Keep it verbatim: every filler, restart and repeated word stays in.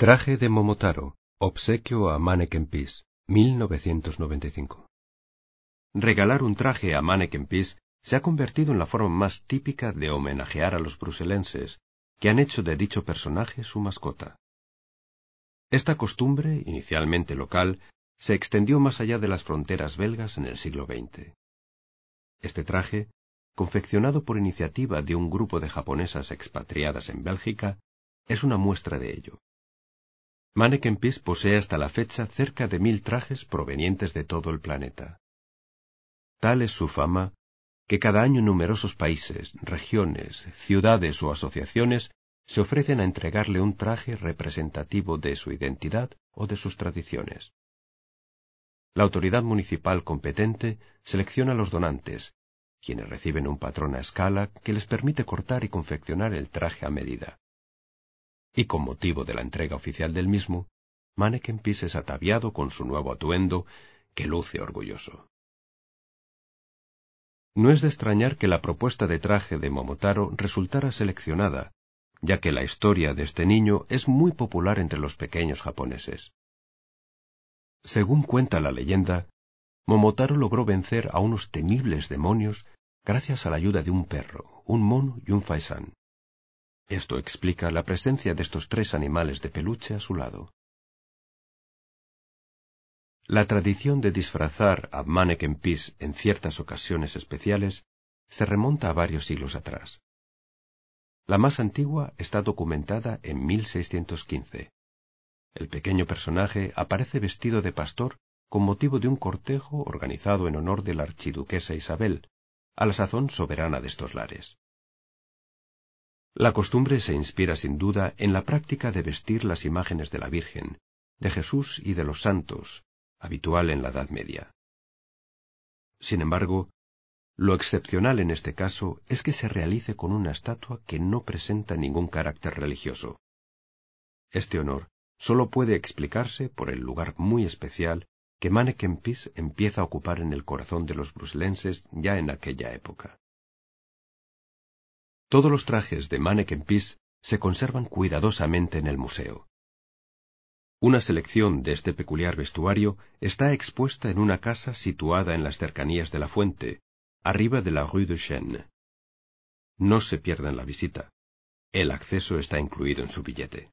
Traje de Momotaro, obsequio a Manneken Pis, mil novecientos noventa y cinco. Regalar un traje a Manneken Pis se ha convertido en la forma más típica de homenajear a los bruselenses, que han hecho de dicho personaje su mascota. Esta costumbre, inicialmente local, se extendió más allá de las fronteras belgas en el siglo veinte. Este traje, confeccionado por iniciativa de un grupo de japonesas expatriadas en Bélgica, es una muestra de ello. Manneken Pis posee hasta la fecha cerca de mil trajes provenientes de todo el planeta. Tal es su fama, que cada año numerosos países, regiones, ciudades o asociaciones se ofrecen a entregarle un traje representativo de su identidad o de sus tradiciones. La autoridad municipal competente selecciona a los donantes, quienes reciben un patrón a escala que les permite cortar y confeccionar el traje a medida. Y con motivo de la entrega oficial del mismo, Manneken Pis es ataviado con su nuevo atuendo, que luce orgulloso. No es de extrañar que la propuesta de traje de Momotaro resultara seleccionada, ya que la historia de este niño es muy popular entre los pequeños japoneses. Según cuenta la leyenda, Momotaro logró vencer a unos temibles demonios gracias a la ayuda de un perro, un mono y un faisán. Esto explica la presencia de estos tres animales de peluche a su lado. La tradición de disfrazar a Manneken Pis en ciertas ocasiones especiales se remonta a varios siglos atrás. La más antigua está documentada en mil seiscientos quince. El pequeño personaje aparece vestido de pastor con motivo de un cortejo organizado en honor de la archiduquesa Isabel, a la sazón soberana de estos lares. La costumbre se inspira sin duda en la práctica de vestir las imágenes de la Virgen, de Jesús y de los santos, habitual en la Edad Media. Sin embargo, lo excepcional en este caso es que se realice con una estatua que no presenta ningún carácter religioso. Este honor solo puede explicarse por el lugar muy especial que Manneken Pis empieza a ocupar en el corazón de los bruselenses ya en aquella época. Todos los trajes de Manneken Pis se conservan cuidadosamente en el museo. Una selección de este peculiar vestuario está expuesta en una casa situada en las cercanías de la fuente, arriba de la Rue de Chêne. No se pierdan la visita. El acceso está incluido en su billete.